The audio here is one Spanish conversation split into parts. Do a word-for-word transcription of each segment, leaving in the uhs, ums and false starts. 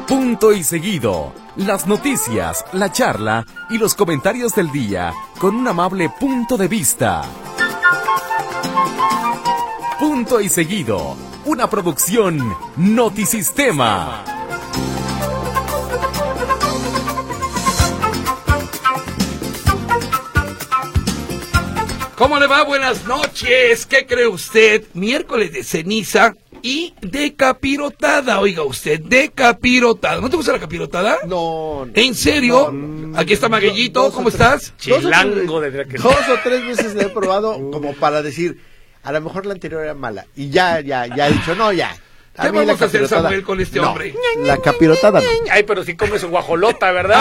Punto y seguido. Las noticias, la charla y los comentarios del día con un amable punto de vista. Punto y seguido. Una producción Notisistema. ¿Cómo le va? Buenas noches. ¿Qué cree usted? Miércoles de ceniza y de capirotada. Oiga usted, de capirotada. ¿No te gusta la capirotada? No. no ¿En serio? no, Aquí está Maguellito. dos, ¿Cómo dos estás? Chilango de que dos o tres veces le he probado como para decir, a lo mejor la anterior era mala. Y ya, ya, ya he dicho, no, ya. ¿Qué vamos a hacer, Samuel, con este no, hombre? La capirotada no. Ay, pero sí come su guajolota, ¿verdad?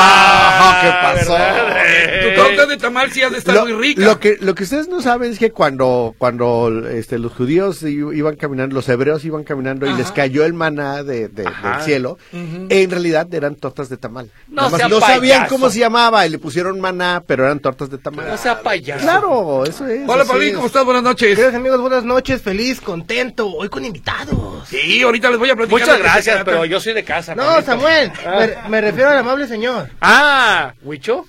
Ah, ¿qué pasó? Tu torta de tamal sí ha de estar lo, muy rica. Lo que, lo que ustedes no saben es que cuando, cuando este, los judíos iban caminando, los hebreos iban caminando y Ajá. les cayó el maná de, de, del cielo, uh-huh. en realidad eran tortas de tamal. No, más, no sabían cómo se llamaba y le pusieron maná, pero eran tortas de tamal. No sea payaso. Claro, eso es. Hola, Pablín, ¿cómo estás? Buenas noches. Queridos amigos, buenas noches, feliz, contento, hoy con invitados. Sí, ahorita les voy a platicar. Muchas gracias, pero yo soy de casa. No, Pablito. Samuel, ah. me, me refiero al amable señor. Ah, ¿Huicho?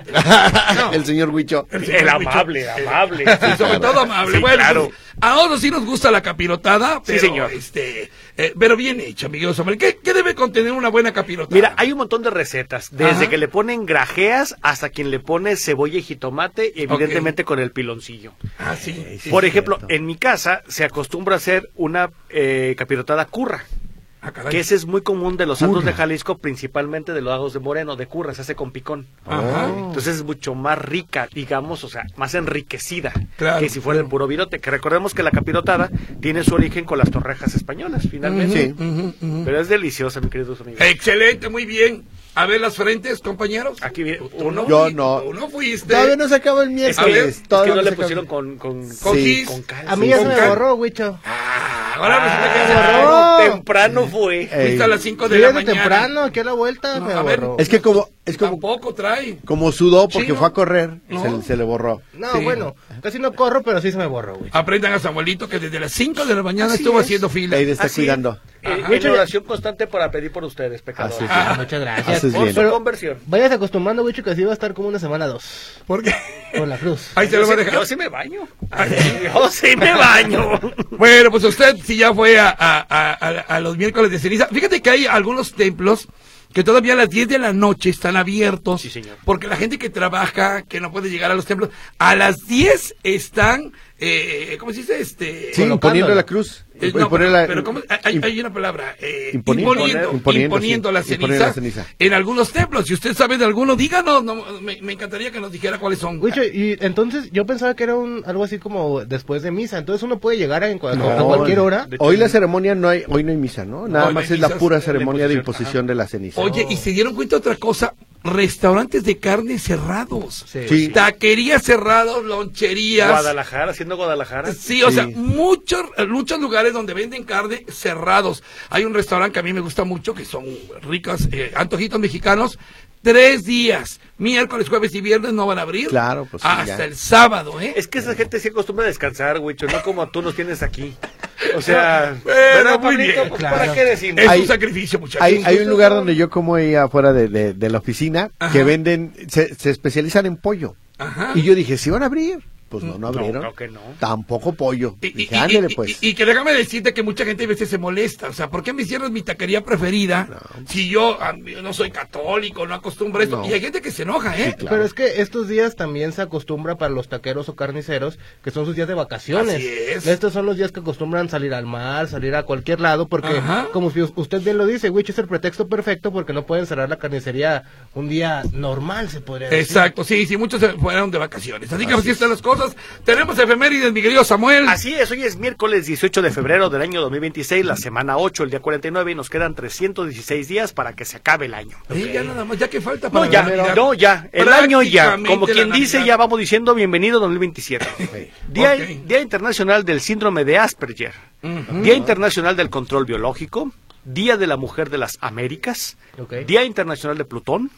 No. El señor Huicho. El, el amable, amable. Sí, sobre todo amable. Sí, bueno, claro. Pues, a nosotros sí nos gusta la capirotada, pero, sí, señor. Este, eh, pero bien hecha, amigos. ¿Qué, ¿Qué debe contener una buena capirotada? Mira, hay un montón de recetas, desde Ajá. que le ponen grajeas hasta quien le pone cebolla y jitomate, y evidentemente okay. con el piloncillo. Ah, sí. sí Por sí, ejemplo, cierto. en mi casa se acostumbra a hacer una eh, capirotada curra. Ah, que ese es muy común de los santos de Jalisco, principalmente de los lagos de Moreno, de curra, se hace con picón. Ajá. Entonces es mucho más rica, digamos, o sea, más enriquecida claro, que si fuera claro. el puro virote. Que recordemos que la capirotada tiene su origen con las torrejas españolas, finalmente. Uh-huh, sí. uh-huh, uh-huh. Pero es deliciosa, mi queridos amigos. Excelente, muy bien. A ver las frentes, compañeros. Aquí viene. ¿Tú no Yo fui, no. Tú no fuiste. Todavía no se acabó el miércoles. Es que, es que no le pusieron con con, con, sí. con cal. A mí ya se me borró, Huicho. Ah, ahora resulta que se se borró. Temprano fue. Fuiste a las cinco de Sí, la de mañana. temprano, aquí a la vuelta No, me a ver, borró. Es que como, es como, Tampoco trae. como sudó porque Chino. fue a correr, No. se, se le borró. No, Sí. bueno, casi no corro, pero sí se me borró, güey. Aprendan a Samuelito que desde las cinco de la mañana Así estuvo es. haciendo fila. Ahí está Así cuidando. Eh, Ajá. en oración constante para pedir por ustedes, pecadores. Así es. Ah, muchas gracias. Haces Por bien. su Pero- conversión. Vayas acostumbrando, güey, que así va a estar como una semana dos. ¿Por qué? Con la cruz. Ahí se Yo lo va a sí, dejar. yo sí me baño. Yo sí me baño. Bueno, pues usted si ya fue a, a, a, a, a los miércoles de ceniza. Fíjate que hay algunos templos que todavía a las diez de la noche están abiertos. Sí, señor. Porque la gente que trabaja, que no puede llegar a los templos, a las diez están, eh, ¿cómo se dice? Este, Sí, colocándola. imponiendo la cruz. Eh, Y no, ponerla- pero, pero ¿cómo? Hay, hay una palabra, eh, Imponiendo, imponiendo, imponiendo, imponiendo sí, la, imponer ceniza la ceniza. en algunos templos. Si usted sabe de alguno, díganos, no, me, me encantaría que nos dijera cuáles son. Güey, y entonces yo pensaba que era un algo así como después de misa. Entonces uno puede llegar a, en cua- No, a cualquier hora. de- Hoy la ceremonia no hay, hoy no hay misa, ¿no? Nada Hoy no más hay es la misas, pura la ceremonia de imposición, imposición de la ceniza. Oye, y se dieron cuenta de otra cosa, restaurantes de carne cerrados, Sí. Sí. taquerías cerrados, loncherías. Guadalajara, haciendo Guadalajara. Sí, o Sí. sea, muchos muchos lugares donde venden carne cerrados. Hay un restaurante que a mí me gusta mucho, que son ricos eh, antojitos mexicanos. Tres días, miércoles, jueves y viernes no van a abrir. Claro, pues sí, hasta ya. el sábado, ¿eh? Es que esa gente sí acostumbra a descansar, güicho, no como tú nos tienes aquí. O sea, Bueno, ¿verdad, muy Pablito? bien, Pues, claro. ¿para qué decimos? Es Hay- un sacrificio, muchachos. Hay, hay un lugar donde yo como ahí afuera de, de, de la oficina Ajá. que venden, se, se especializan en pollo. Ajá. Y yo dije, ¿sí van a abrir? Pues no, no abrieron. creo que no. Tampoco pollo. Y, y- Dije, y- ándele y- pues. y- y que déjame decirte que mucha gente a veces se molesta. O sea, ¿por qué me cierras mi taquería preferida si yo, ah, yo no soy católico, no acostumbro esto? No. Y hay gente que se enoja, ¿eh? Sí, claro. Pero es que estos días también se acostumbra para los taqueros o carniceros, que son sus días de vacaciones. Así es. Estos son los días que acostumbran salir al mar, salir a cualquier lado, porque Ajá. como si usted bien lo dice, güey, es el pretexto perfecto porque no pueden cerrar la carnicería un día normal, se podría decir. Exacto, sí, sí, muchos se fueron de vacaciones. Así que así están las cosas. Tenemos efemérides, mi querido Samuel. Así es, hoy es miércoles dieciocho de febrero del año dos mil veintiséis, la semana ocho, el día cuarenta y nueve, y nos quedan trescientos dieciséis días para que se acabe el año. Sí, ya nada más, ya que falta No, para ya, Navidad. no, ya, el año ya, Prácticamente como quien la dice, Navidad. ya vamos diciendo bienvenido dos mil veintisiete. Día, Ok. Día Internacional del Síndrome de Asperger, Ujú. Día Internacional del Control Biológico, Día de la Mujer de las Américas, Ok. Día Internacional de Plutón,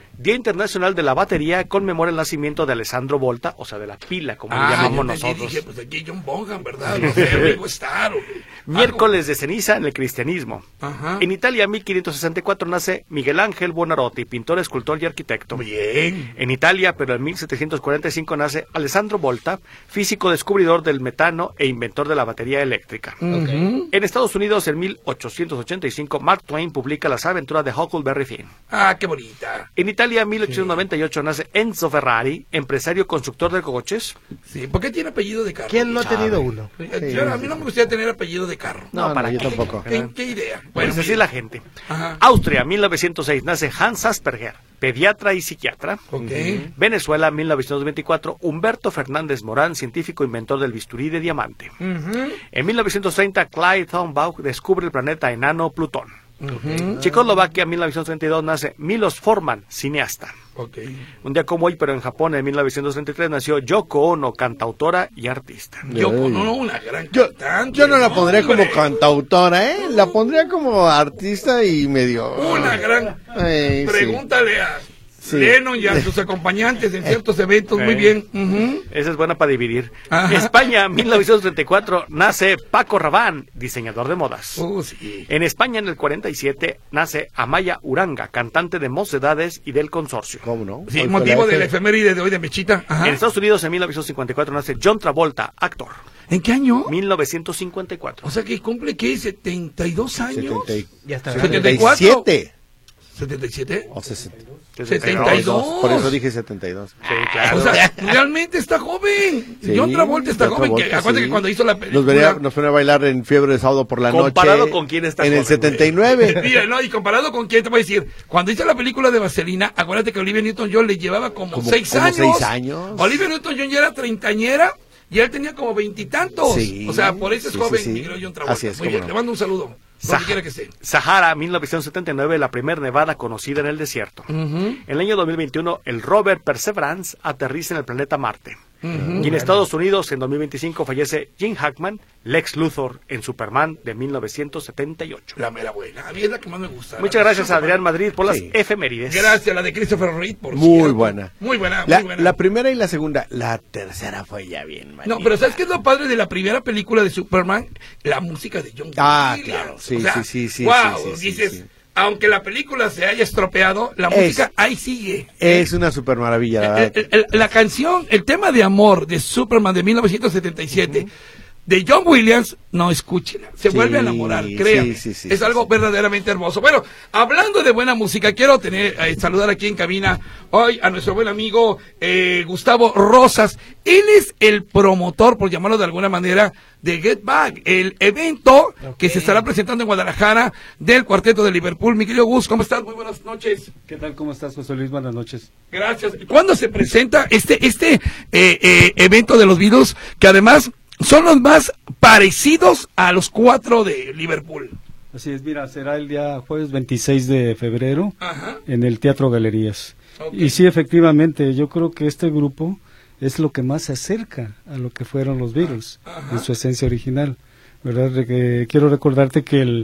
Día Internacional de la Batería conmemora el nacimiento de Alessandro Volta, o sea, de la pila, como Ah, le llamamos yo entendí, nosotros. dije, pues aquí John Bonham, ¿verdad? No sé, Ringo Starr. o- Miércoles de ceniza en el cristianismo. Ajá. En Italia, mil quinientos sesenta y cuatro, nace Miguel Ángel Buonarroti, pintor, escultor y arquitecto. Bien. En Italia, pero en mil setecientos cuarenta y cinco, nace Alessandro Volta, físico descubridor del metano e inventor de la batería eléctrica. Ujú. En Estados Unidos, en mil ochocientos ochenta y cinco, Mark Twain publica Las aventuras de Huckleberry Finn. Ah, qué bonita. En Italia, en mil ochocientos noventa y ocho, nace Enzo Ferrari, empresario constructor de coches. Sí, ¿por qué tiene apellido de carro? ¿Quién no ha tenido uno? Eh, yo- a mí no me gustaría tener apellido de carro. No, no, ¿para yo qué? tampoco. ¿Qué, qué idea? Bueno, Bueno, pues así mira. es la gente. Ajá. Austria, mil novecientos seis, nace Hans Asperger, pediatra y psiquiatra. Ok. Venezuela, mil novecientos veinticuatro, Humberto Fernández Morán, científico inventor del bisturí de diamante. Ujú. En mil novecientos treinta, Clyde Tombaugh descubre el planeta enano Plutón. Checoslovaquia, mil novecientos treinta y dos, nace Milos Forman, cineasta. Ok. Un día como hoy, pero en Japón, en mil novecientos treinta y tres, nació Yoko Ono, cantautora y artista. Yo, Ay. no, no, una gran Yo, cantante. yo no la pondría hombre. como cantautora, ¿eh? La pondría como artista y medio... Una gran... Ay, sí. Pregúntale a Sí. Lennon y a sus acompañantes en ciertos eventos. Muy Eh. bien. Ujú. Esa es buena para dividir. Ajá. España, mil novecientos treinta y cuatro, nace Paco Rabanne, diseñador de modas. Oh, sí. En España, en el cuarenta y siete, nace Amaya Uranga, cantante de Mocedades y del Consorcio. ¿Cómo no? Sí, Hoy fue motivo la de la F. efeméride de hoy de Mechita. Ajá. En Estados Unidos, en mil novecientos cincuenta y cuatro, nace John Travolta, actor. ¿En qué año? mil novecientos cincuenta y cuatro. O sea que cumple, ¿qué? ¿setenta y dos años? setenta y- Ya está. setenta y cuatro. setenta y siete. ¿setenta y siete? O sesenta. setenta y dos. Por eso dije setenta y dos. Sí, claro. O sea, realmente está joven. Sí, John Travolta está John joven. Que, Travolta, acuérdate sí. que cuando hizo la película... Nos, vería, nos fueron a bailar en Fiebre de Sábado por la Comparado noche. con quién está En el joven, setenta y nueve. Mira, no, y comparado con quién te voy a decir, cuando hizo la película de Vaselina, acuérdate que Olivia Newton-John le llevaba como, Como- seis como años. seis años. Olivia Newton-John ya era treintañera y él tenía como veintitantos. Sí, O sea, por eso es sí, joven, sí, sí. mi querido John Travolta. Así es, Muy cómo bien, no. le mando un saludo. Donde Sahara, quiera que esté. Sahara, mil novecientos setenta y nueve, la primer nevada conocida en el desierto. Ujú. En el año dos mil veintiuno, el rover Perseverance aterriza en el planeta Marte. Ujú. Y en Estados Unidos, en dos mil veinticinco, fallece Jim Hackman, Lex Luthor, en Superman de mil novecientos setenta y ocho. La mera buena. A mí es la que más me gusta. Muchas La de gracias a Superman. Adrián Madrid por las Sí. efemérides. Gracias, la de Christopher Reeve, por Muy cierto. buena. Muy buena, La, muy buena. la primera y la segunda. La tercera fue ya bien, No, pero ¿sabes qué es lo padre de la primera película de Superman? La música de John Ah, Williams. claro. Sí, O sea, sí, sí, sí, wow, sí, sí, sí, dices, sí. aunque la película se haya estropeado, la Es- música ahí sigue. Es una super maravilla, la El- verdad. el- el- la canción, el tema de amor de Superman de mil novecientos setenta y siete, de John Williams, no, escúchela. Se Sí, vuelve a enamorar, créame. sí, sí, sí, es sí, algo sí. verdaderamente hermoso. Bueno, hablando de buena música, quiero tener eh, saludar aquí en cabina hoy a nuestro buen amigo eh, Gustavo Rosas. Él es el promotor, por llamarlo de alguna manera, de Get Back, el evento que se estará presentando en Guadalajara del Cuarteto de Liverpool. Mi querido Gus, ¿cómo estás? Muy buenas noches. ¿Qué tal? ¿Cómo estás, José Luis? Buenas noches. Gracias. ¿Cuándo se presenta este este eh, eh, evento de los Beatles, que además son los más parecidos a los cuatro de Liverpool? Así es, mira, será el día jueves veintiséis de febrero Ajá. en el Teatro Galerías. Ok. Y sí, efectivamente, yo creo que este grupo es lo que más se acerca a lo que fueron los Beatles Ajá. en su esencia original, ¿verdad? De que quiero recordarte que el,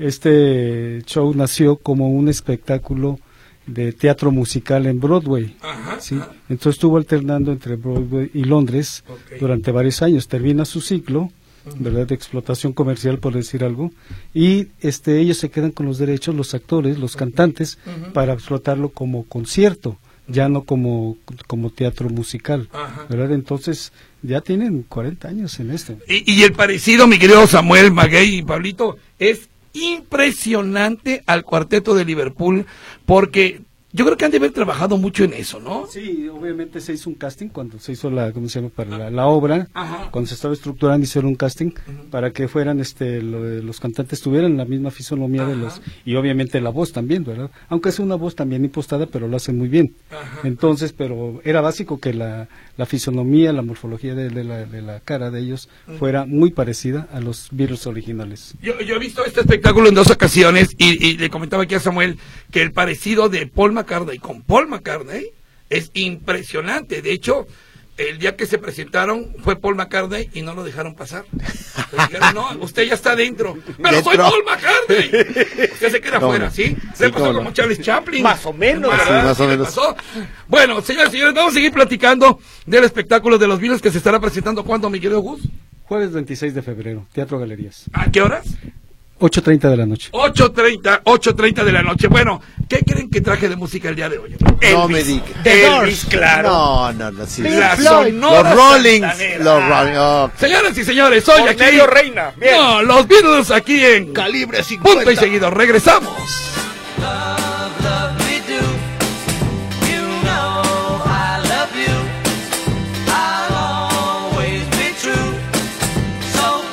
este show nació como un espectáculo de teatro musical en Broadway. Ajá. ¿sí? Entonces estuvo alternando entre Broadway y Londres Ok. durante varios años. Termina su ciclo, ¿verdad? De explotación comercial, por decir algo, y este ellos se quedan con los derechos, los actores, los cantantes, Ujú. para explotarlo como concierto, ya no como, como teatro musical, Ajá. ¿verdad? Entonces ya tienen cuarenta años en esto. Y, y el parecido, mi querido Samuel, Maguey y Pablito, es impresionante al Cuarteto de Liverpool, porque yo creo que han de haber trabajado mucho en eso, ¿no? Sí, obviamente se hizo un casting cuando se hizo la, ¿cómo se llama? Para la, la obra, Ajá. cuando se estaba estructurando hicieron un casting para que fueran, este, lo- los cantantes tuvieran la misma fisonomía de Ajá. los, y obviamente la voz también, ¿verdad? Aunque es una voz también impostada, pero lo hacen muy bien. Ajá. Entonces, pero era básico que la, la fisonomía, la morfología de, de la, de la cara de ellos fuera muy parecida a los Beatles originales. Yo, yo he visto este espectáculo en dos ocasiones y, y le comentaba aquí a Samuel que el parecido de Paul McCartney con Paul McCartney es impresionante. De hecho, el día que se presentaron fue Paul McCartney y no lo dejaron pasar. Le dijeron, no, usted ya está dentro. Pero ¿Dentro? soy Paul McCartney. Usted se queda No, afuera, no. ¿sí? Sí, Se pasó cómo como no. Charles Chaplin. Más o menos, ¿verdad? Sí, más o Sí le menos. pasó. Bueno, señores y señores, vamos a seguir platicando del espectáculo de los Beatles que se estará presentando. ¿Cuándo, mi querido Gus? Jueves veintiséis de febrero, Teatro Galerías. ¿A qué horas? ocho treinta de la noche. ocho treinta, ocho treinta de la noche. Bueno, ¿qué creen que traje de música el día de hoy? No me digas. Elvis, claro. No, no, no, sí. La Los Sonora Rollings. Santanera. Los Rollings. oh. Señoras y señores, hoy aquí. Cornelio Reina. Bien. No, los Beatles aquí en Calibre cincuenta. Punto y seguido. Regresamos. Love, love me do. You know I love you. I'll always be true. So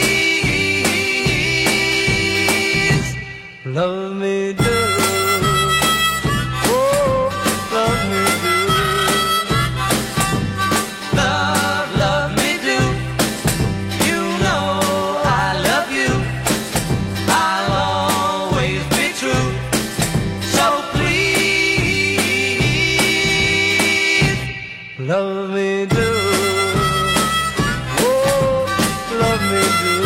please, love me do. Oh, love me do. Love, love me do. You know I love you. I'll always be true. So please, love me do. Oh, love me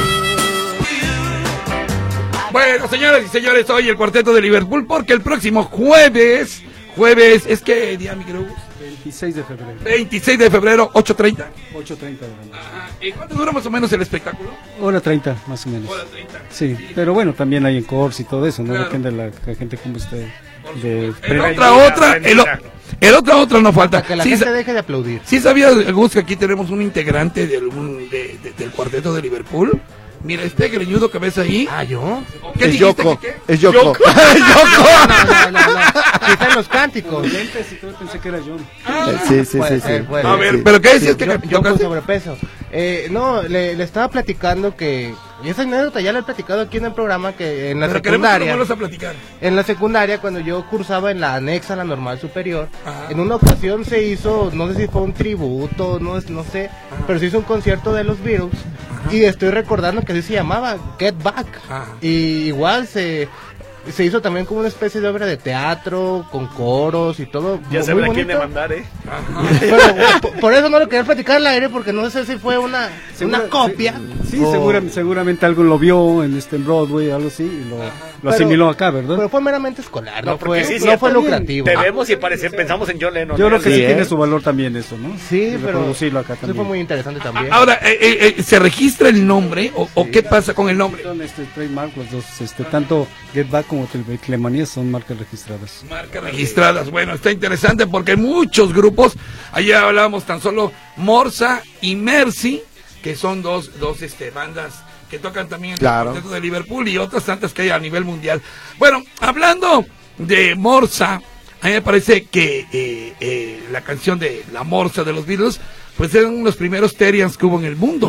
do. Bueno, señoras y señores, hoy el cuarteto de Liverpool, porque el próximo jueves, jueves, es que día, mi querido Gus? veintiséis de febrero, veintiséis de febrero, ocho treinta. ocho treinta de la noche. Ajá. ¿Y cuánto dura más o menos el espectáculo? Hora treinta, más o menos. Hora treinta. Sí, pero bueno, también hay en cores y todo eso, ¿no? Claro. Depende de la, la gente como esté. De El pre- otra, otra, el, o- el otra, otra no falta. Para que la Sí, gente sa- deje de aplaudir. ¿Sí sabías, Gus, que aquí tenemos un integrante de algún, de, de- del cuarteto de Liverpool? Mira, este greñudo que ves ahí. Ah, ¿yo? ¿Qué Es dijiste? Yoko. que qué? Es Yoko. Yoko. Es Yoko. No, no, no, no. Aquí están los cánticos. Lentes y todo, pensé que era John. Sí, sí, Puede sí, ser, sí. puede A ver, Sí. ¿pero qué decías? Yo, que yo con tocaste? sobrepeso. Eh, no, le, le estaba platicando que... Y esa anécdota ya la he platicado aquí en el programa, que en la Pero queremos que secundaria... nos vuelvas a platicar. En la secundaria, cuando yo cursaba en la anexa a la normal superior, Ajá. en una ocasión se hizo, no sé si fue un tributo, no, es- no sé, pero se hizo un concierto de los Beatles. Y estoy recordando que así se llamaba, Get Back. Ajá. Y igual se, se hizo también como una especie de obra de teatro, con coros y todo. Ya muy saben a quién bonito. demandar, ¿eh? Pero por, por eso no lo quería platicar al aire, porque no sé si fue una, una Segura- copia. Sí, o- segura- seguramente algo lo vio en este en Broadway, algo así, y lo, lo Pero- asimiló acá, ¿verdad? Pero fue meramente escolar, no, No, porque fue, sí, no cierto, fue bien. lucrativo. Te vemos y parece, pensamos en John Lennon. Yo creo ¿eh? que sí, Sí, ¿eh? tiene su valor también eso, ¿no? Sí, Y pero reproducirlo acá sí también. fue muy interesante también. Ahora, eh, eh, eh, ¿se registra el nombre o, o qué pasa con el nombre? Son este, trademark, los dos, este, tanto Get Back como Clemanía son marcas registradas. Marcas registradas. Bueno, está interesante porque hay muchos grupos. Allá hablábamos tan solo Morsa y Mercy, que son dos, dos este, bandas que tocan también en Claro. el cuarteto de Liverpool y otras tantas que hay a nivel mundial. Bueno, hablando de Morsa, a mí me parece que eh, eh, la canción de La Morsa de los Beatles, pues eran los primeros Terians que hubo en el mundo.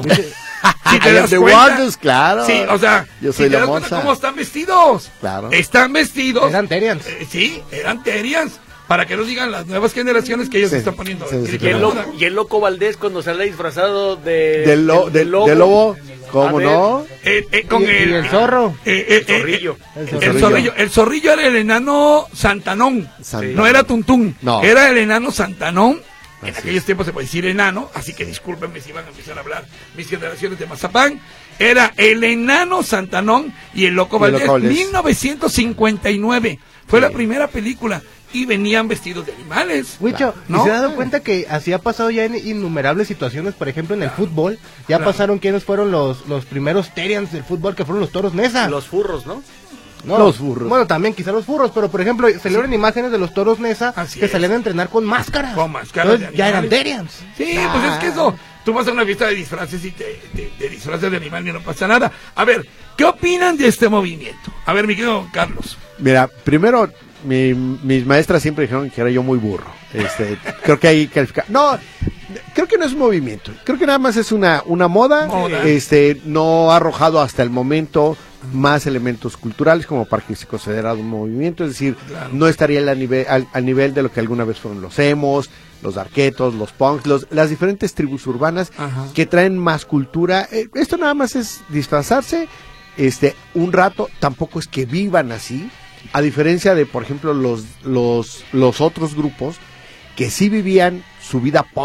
Si te I am das the cuenta- Wonders, claro. Sí, o sea, Yo soy si te la das cuenta Morsa. cómo están vestidos. Claro. Están vestidos. Eran Terians. Eh, sí, eran Terians. Para que nos digan las nuevas generaciones que ellos Sí, están poniendo. sí, sí, Y el, claro. loco, y el loco Valdés cuando sale disfrazado de, Del, lo, del- del, del lobo. del lobo, ¿cómo A ver. no? Eh, eh, con Y- el, y el zorro. eh, eh, El eh, zorrillo. eh, El el zorrillo. zorrillo. El zorrillo era el enano Santanón. Santanón. No era Tuntún. No. Era el enano Santanón. En Así aquellos tiempos se puede decir enano, así que discúlpenme si van a empezar a hablar mis generaciones de Mazapán. Era el enano Santanón y el loco Y el Valdés. Loco Valdés. mil novecientos cincuenta y nueve fue la primera película y venían vestidos de animales. Wicho, ¿y ¿no? se ha dado cuenta que así ha pasado ya en innumerables situaciones? Por ejemplo, en el fútbol, ya Claro. pasaron quienes fueron los, los primeros Terians del fútbol, que fueron los Toros Nesa. Los furros, ¿no? No, Los furros. Bueno, también quizá los furros, pero por ejemplo, salieron imágenes de los Toros Nesa Así que es. salían a entrenar con máscaras. Con máscaras Entonces, de ya eran animales. Terians. Sí, pues es que eso, tú vas a una fiesta de disfraces y te, te, te disfrazas de animal y no pasa nada. A ver, ¿qué opinan de este movimiento? A ver, mi querido Carlos. Mira, primero, mi- mis maestras siempre dijeron que era yo muy burro. Este, creo que hay califica. No, creo que no es un movimiento. Creo que nada más es una, una moda. Moda. Este, no ha arrojado hasta el momento más elementos culturales como para que se considera un movimiento. Es decir, Claro. no estaría al nivel, al, al nivel de lo que alguna vez fueron los emos, los arquetos, los punks, los, las diferentes tribus urbanas Ajá. que traen más cultura. Eh, esto nada más es disfrazarse este un rato, tampoco es que vivan así, a diferencia de, por ejemplo, los, los, los otros grupos que sí vivían su vida punk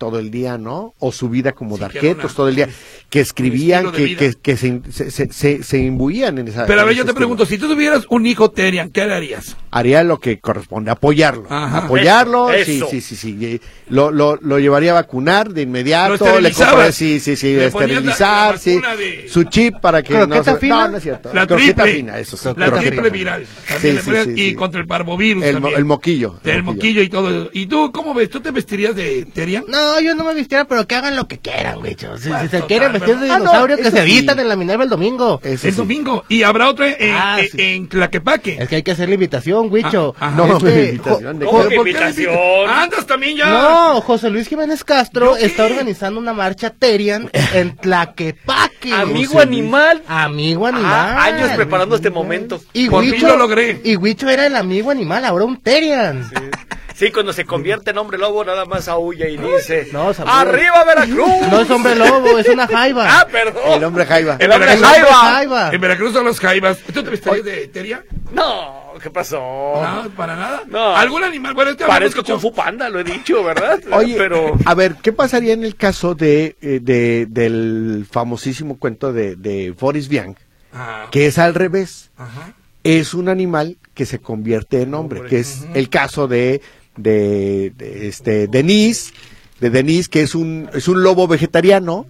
todo el día, ¿no? O su vida como Sí, de que era arquetos una- todo el día, que escribían, estilo de que, vida. que, que se, se, se, se, se imbuían en esa... Pero a en ver, ese yo te estilo. pregunto, si tú tuvieras un hijo Terian, ¿qué le harías? Haría lo que corresponde, apoyarlo. Ajá. Apoyarlo, Eso. sí, sí, sí, sí. eh, Lo, lo, lo llevaría a vacunar de Lo inmediato, le esterilizabas. compraría, sí, sí, sí, Le ponías la- esterilizar, la sí. vacuna de- Su chip para que no ¿Croqueta se... fina? No, no es cierto. La Croqueta triple, fina, eso sí. la croqueta triple fina. viral. Sí, También le sí, ponías- sí, y sí. contra el parvovirus El, mo- también. el moquillo. El moquillo y todo. ¿Y tú cómo ves? ¿Tú te vestirías de Terian? No, yo no me vistiera, pero que hagan lo que quieran, güey. Si, si Bueno, se total, quieren vestir de pero- Ah, no, dinosaurio, que eso se sí. vistan en la Minerva el domingo. Eso El sí. domingo. Y habrá otro en, Ah, en, sí. en Tlaquepaque. Es que hay que hacer la invitación, Huicho. Ah, ajá. No, Este, invitación de Jo- ¿Cómo Jo- que ¿Por qué le invitación? invitas? Andas también ya. No, José Luis Jiménez Castro ¿Yo qué? está organizando una marcha Terian en Tlaquepaque. Amigo José animal. Luis. Amigo animal. Ah, años preparando este momento. Y Por fin Huicho, lo logré. Y Huicho era el amigo animal, ahora un Terian. Sí, cuando se convierte en hombre lobo, nada más aúlla y dice: No, saludos. ¡Arriba Veracruz! No es hombre lobo, es una jaiba. Ah, perdón. El hombre jaiba. El hombre El hombre jaiba. jaiba. En Veracruz son los jaivas. ¿Tú te vestirías de Terian? No, ¿qué pasó? No, para nada. No. ¿Algún animal? Bueno, este Parezco hablamos Kung Fu Panda, lo he dicho, ¿verdad? Oye, pero a ver, ¿qué pasaría en el caso de, eh, de del famosísimo cuento de, de Boris Vian, Ah, que es al revés? ajá. Es un animal que se convierte en hombre, que es el caso de, de, de, este Denise, de Denise, que es un es un lobo vegetariano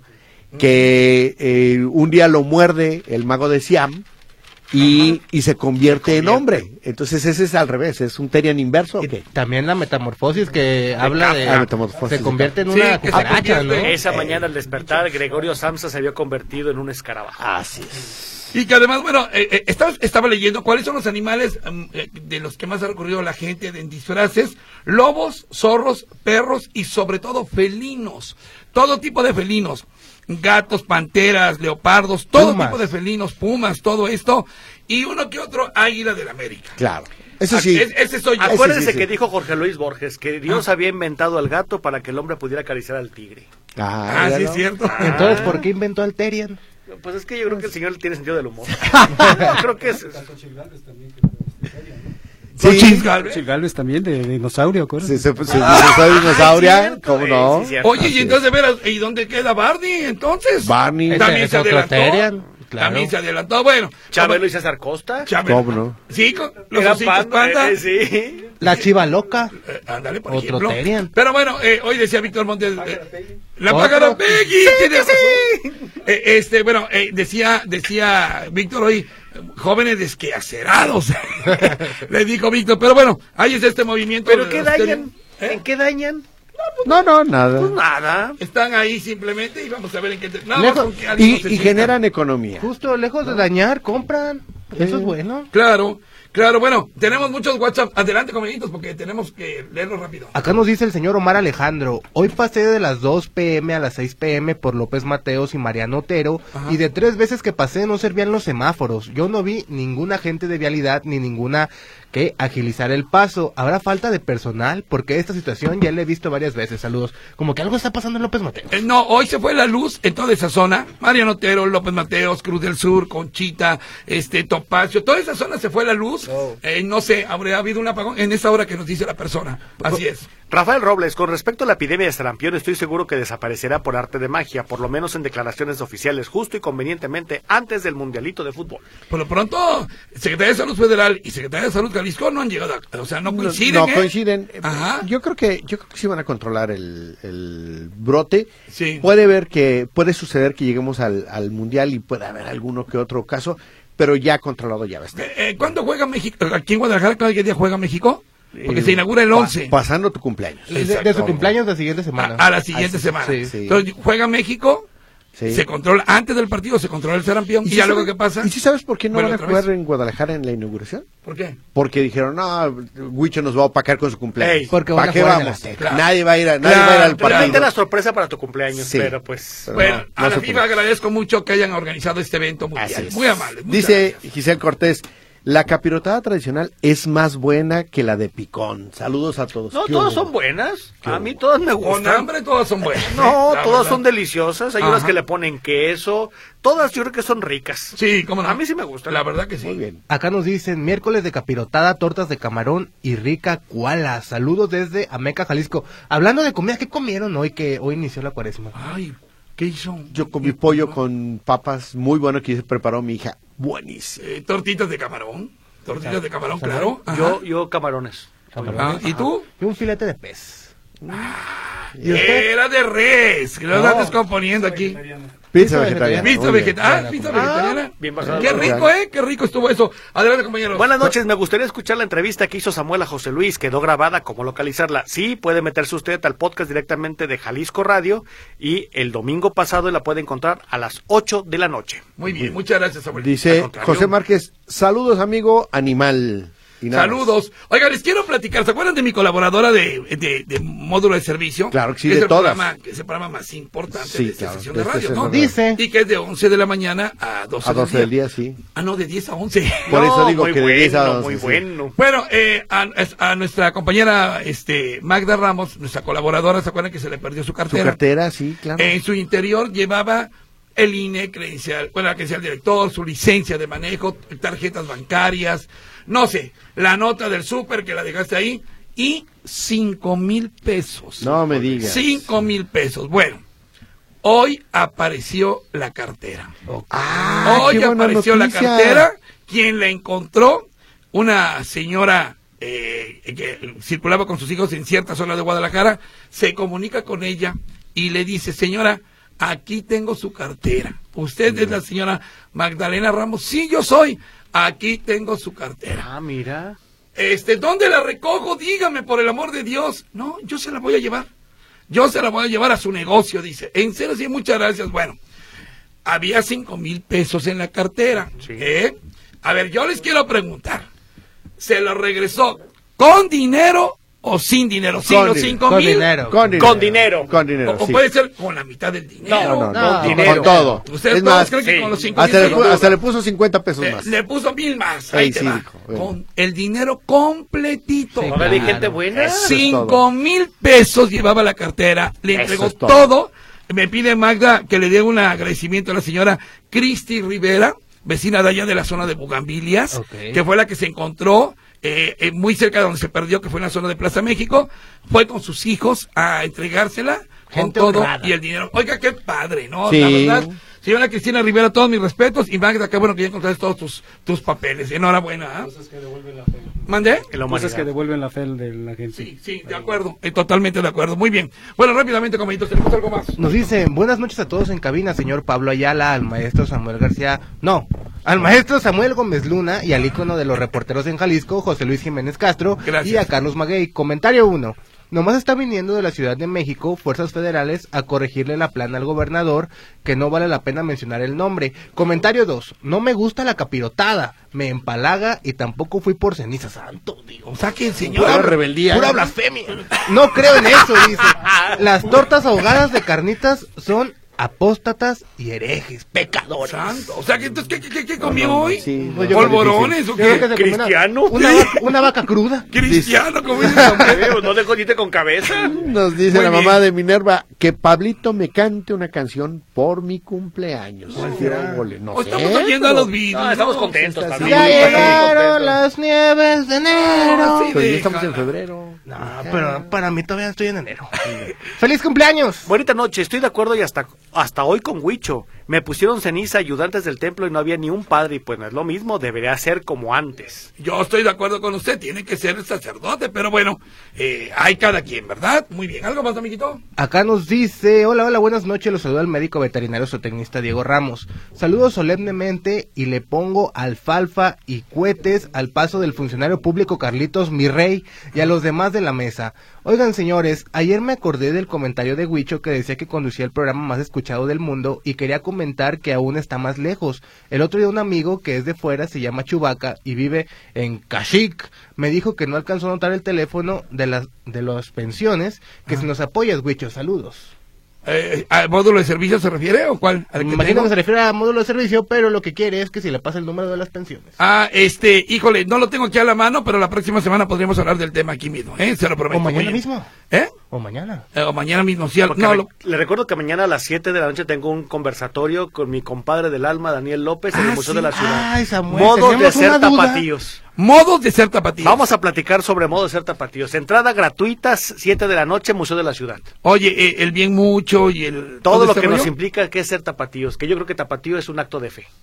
que eh, un día lo muerde el mago de Siam y, y se convierte en hombre. Entonces ese es al revés, es un Terian inverso. ¿o Y qué? también la metamorfosis que habla de... Ah, metamorfosis. Se convierte en Sí, una que se cucaracha, ¿no? convierte- esa mañana al despertar, Gregorio Samsa se había convertido en un escarabajo. Así es. Y que además, bueno, eh, eh, estaba, estaba leyendo cuáles son los animales um, eh, de los que más ha recurrido la gente en disfraces: lobos, zorros, perros y sobre todo felinos. Todo tipo de felinos. Gatos, panteras, leopardos, todo Pumas. tipo de felinos, pumas, todo esto. Y uno que otro águila del América. Claro. Eso sí. Es- ese soy yo. Acuérdense sí, sí. que dijo Jorge Luis Borges que Dios había inventado al gato para que el hombre pudiera acariciar al tigre. Ah, sí, míralo. es cierto. Entonces, ¿por qué inventó al Terian? Pues es que yo creo que el señor tiene sentido del humor. No, creo que es... Con Sí. Chis Galvez. Chil Gálvez también, de dinosaurio, ¿acuerdas? Se, se, se, se, se- dinosauria, cierto, ¿cómo eh, no? sí, cierto. Oye, y entonces, de veras, ¿y dónde queda Barney entonces? Barney. Ese También es se otro adelantó. Terian, claro. También se adelantó. Bueno, Chabelo y César Costa. Chabelo. ¿Cómo no? Sí, con los Era ositos panda, panda. eh, sí. La chiva loca. Eh, ándale, por Otro ejemplo. Terian. Pero bueno, eh, hoy decía Víctor Montes, eh, la Otro. pájara Peggy, tiene razón. Eh, este, bueno, eh, decía, decía Víctor hoy, eh, jóvenes desquacerados, le dijo Víctor, pero bueno, ahí es este movimiento. ¿Pero de qué los dañan? Terian. ¿Eh? ¿En qué dañan? No, no, nada. Pues nada. Están ahí simplemente y vamos a ver en qué... te- nada Lejos- más con que alguien Y, no se y sienta. generan economía. Justo lejos de dañar, compran. Eso es bueno. Claro, claro, bueno, tenemos muchos WhatsApp. Adelante, comeditos, porque tenemos que leerlo rápido. Acá nos dice el señor Omar Alejandro, hoy pasé de las dos pm a las seis pm por López Mateos y Mariano Otero, Ajá. y de tres veces que pasé no servían los semáforos. Yo no vi ningún agente de vialidad ni ninguna que agilizar el paso. ¿Habrá falta de personal? Porque esta situación ya la he visto varias veces. Saludos. Como que algo está pasando en López Mateos. Eh, no, hoy se fue la luz en toda esa zona. Mariano Otero, López Mateos, Cruz del Sur, Conchita, este Topacio, toda esa zona se fue la luz. Eh, no sé, habría habido un apagón en esa hora que nos dice la persona. Así es. Rafael Robles, con respecto a la epidemia de sarampión, estoy seguro que desaparecerá por arte de magia, por lo menos en declaraciones oficiales, justo y convenientemente antes del Mundialito de Fútbol. Por lo pronto, Secretaría de Salud Federal y Secretaría de Salud Jalisco no han llegado a, o sea, no coinciden. No ¿eh? coinciden. Ajá. Yo creo que yo creo que sí van a controlar el, el brote. Sí. Puede ver que puede suceder que lleguemos al, al mundial y puede haber alguno que otro caso, pero ya controlado ya va a estar. Eh, eh, ¿Cuándo juega México? Aquí en Guadalajara, ¿cada qué día juega México? Porque se inaugura el Pa- once. pasando tu cumpleaños. De, de su cumpleaños la siguiente semana. A, a la siguiente Ah, sí, semana. sí, sí. Entonces juega México, Sí. se controla, antes del partido se controla el sarampión, y, si ya luego sabes- qué pasa. ¿Y si sabes por qué no Vuelve van a otra jugar vez. en Guadalajara en la inauguración? ¿Por qué? Porque dijeron, no, Huicho nos va a opacar con su cumpleaños. Ey, porque van ¿Para a qué jugar en el vamos? Azteca. Nadie va a ir, a, nadie Claro, va a ir al claro. Realmente partido. la sorpresa para tu cumpleaños, Sí. pero pues... Pero Bueno, no, a no la se FIFA puede. agradezco mucho que hayan organizado este evento mundial. Así es. Muy amable. muchas Dice gracias. Giselle Cortés, La capirotada tradicional es más buena que la de picón. Saludos a todos. No, ¿Qué todas hubo? son buenas. A mí todas me Con gustan. hambre todas son buenas. No, ¿eh? La todas verdad. son deliciosas. Hay unas Ajá. que le ponen queso. Todas yo creo que son ricas. Sí, cómo no. A mí sí me gustan. La verdad que sí. Muy bien. Acá nos dicen miércoles de capirotada, tortas de camarón y rica cuala. Saludos desde Ameca, Jalisco. Hablando de comida, ¿qué comieron hoy que hoy inició la cuaresma? Ay, ¿qué hizo? Yo comí pollo con papas muy bueno que preparó mi hija. Buenísimo. Eh, tortitas de camarón. Tortitas de camarón, claro. Ajá. Yo, yo camarones. Ah, ¿y tú? Y un filete de pez. ¿Y usted? Era de res, que lo No. estás descomponiendo aquí. Pizza Pizza vegetariana. Pizza Muy bien. vegetariana. Ah, pizza vegetariana. bien basada. Qué rico, ¿eh? Qué rico estuvo eso. Adelante, compañeros. Buenas noches, me gustaría escuchar la entrevista que hizo Samuel a José Luis, quedó grabada, ¿cómo localizarla? Sí, puede meterse usted al podcast directamente de Jalisco Radio y el domingo pasado la puede encontrar a las ocho de la noche. Muy bien, muchas gracias, Samuel. Al Dice contrario. José Márquez, saludos amigo animal. Y nada más. Saludos. Oiga, les quiero platicar. ¿Se acuerdan de mi colaboradora de, de, de módulo de servicio? Claro que sí, es de el todas. Programa, que es el programa más importante Sí, de esta claro, sesión de de esta radio, sesión ¿no? de radio. Dice. Y que es de once de la mañana a doce, A doce del día, sí. Ah, no, de diez a once. Por No, eso digo muy que de diez a bueno, doce, muy sí. bueno. Bueno, eh, a, a nuestra compañera este Magda Ramos, nuestra colaboradora, ¿se acuerdan que se le perdió su Su cartera? cartera, sí, claro. En su interior llevaba el I N E, credencial, bueno, la credencial del director, su licencia de manejo, tarjetas bancarias, no sé, la nota del súper que la dejaste ahí y cinco mil pesos. No me digas. Cinco mil pesos. Bueno, hoy apareció la cartera. Ah, hoy qué buena apareció noticia. la cartera. Quien la encontró, una señora eh, que circulaba con sus hijos en cierta zona de Guadalajara, se comunica con ella y le dice, señora, aquí tengo su cartera. ¿Usted es la señora Magdalena Ramos? Sí, yo soy. Aquí tengo su cartera. Ah, mira. Este, ¿dónde la recojo? Dígame, por el amor de Dios. No, yo se la voy a llevar. Yo se la voy a llevar a su negocio, dice. En serio, sí, muchas gracias. Bueno, había cinco mil pesos en la cartera. Sí. ¿eh? A ver, yo les quiero preguntar. ¿Se lo regresó con dinero o sin dinero? Sí, Con los dinero. cinco Con mil. dinero. Con dinero. Con dinero. Con O, dinero, o sí. puede ser con la mitad del dinero. No, no, No, no, dinero. con todo. Ustedes Es todos más, creen que sí. con los cinco mil hasta le, se lo pu- lleva. hasta le puso cincuenta pesos Le, más. le puso mil más. Ahí Ahí te sí va. dijo, bueno. Con el dinero completito. Sí, Ahora hay claro. gente buena. Eso es Cinco todo. mil pesos llevaba la cartera, le Eso entregó es todo. todo. Me pide Magda que le dé un agradecimiento a la señora Cristi Rivera, vecina de allá de la zona de Bugambilias, Ok. que fue la que se encontró eh, eh, muy cerca de donde se perdió, que fue en la zona de Plaza México. Fue con sus hijos a entregársela Gente con todo honrada. y el dinero. Oiga, qué padre, ¿no? Sí. La verdad. Señora Cristina Rivera, todos mis respetos. Y Magda, qué bueno que ya encontraste todos tus, tus papeles. Enhorabuena. ¿ah? Cosas que devuelven la fe. ¿Mandé? En la Cosas humanidad. que devuelven la fe de la gente. Sí, sí, de acuerdo. Eh, totalmente de acuerdo. Muy bien. Bueno, rápidamente, compañitos, ¿tenemos algo más? Nos dicen, buenas noches a todos en cabina, señor Pablo Ayala, al maestro Samuel García, no, al maestro Samuel Gómez Luna y al ícono de los reporteros en Jalisco, José Luis Jiménez Castro, Gracias. y a Carlos Maguey. Comentario uno. Nomás está viniendo de la Ciudad de México fuerzas federales a corregirle la plana al gobernador, que no vale la pena mencionar el nombre. Comentario dos. No me gusta la capirotada, me empalaga y tampoco fui por ceniza, santo Dios. O sea que el señor... Pura rebeldía. Pura blasfemia. No creo en eso, dice. Las tortas ahogadas de carnitas son apóstatas y herejes, pecadores. Santo. O sea que entonces, ¿qué, qué, qué comió No, no, hoy? sí, no, yo- ¿Polvorones o Yo creo qué? que se comió una- ¿Cristiano? Una, Sí. vaca, una vaca cruda. Cristiano, como dice Samuel. No dejó ni con cabeza. Nos dice Muy la bien. mamá de Minerva que Pablito me cante una canción por mi cumpleaños. ¿Cuál será? Ole, no O sé, estamos oyendo a pero- los vídeos. No, estamos contentos está también. Ya Sí, llegaron contentos. las nieves de enero. Sí, Pues ya déjala. estamos en febrero. No, pero para mí todavía estoy en enero. ¡Feliz cumpleaños! Bonita noche, estoy de acuerdo y hasta, hasta hoy con Huicho. Me pusieron ceniza ayudantes del templo y no había ni un padre y pues no es lo mismo, debería ser como antes. Yo estoy de acuerdo con usted, tiene que ser el sacerdote, pero bueno, eh, hay cada quien, ¿verdad? Muy bien, ¿algo más, amiguito? Acá nos dice, hola, hola, buenas noches, los saluda el médico veterinario zootecnista Diego Ramos. Saludo solemnemente y le pongo alfalfa y cohetes al paso del funcionario público Carlitos mi rey y a los demás de la mesa. Oigan, señores, ayer me acordé del comentario de Huicho que decía que conducía el programa más escuchado del mundo y quería comentar que aún está más lejos. El otro día un amigo que es de fuera, se llama Chubaca y vive en Cachic, me dijo que no alcanzó a notar el teléfono de las de las pensiones, que si nos apoyas, Huicho, saludos. Eh, ¿Al módulo de servicio se refiere o cuál? ¿Al que Me imagino tengo? que se refiere a módulo de servicio, pero lo que quiere es que si le pasa el número de las pensiones. Ah, este, híjole, no lo tengo aquí a la mano, pero la próxima semana podríamos hablar del tema aquí mismo, ¿eh? Se lo prometo. O mañana Oye. mismo. ¿Eh? O mañana. Eh, o mañana mismo, sí. al- Porque No, re- lo- Le recuerdo que mañana a las siete de la noche tengo un conversatorio con mi compadre del alma, Daniel López, en Ah, el Museo sí. de la Ciudad. Ay, Samuel, Modos de teníamos ser una duda. tapatíos. modos de ser tapatíos. Vamos a platicar sobre modos de ser tapatíos. Entrada gratuita, siete de la noche, Museo de la Ciudad. Oye, eh, el bien mucho y el... Todo lo este que nos rollo. implica que es ser tapatíos, que yo creo que tapatío es un acto de fe.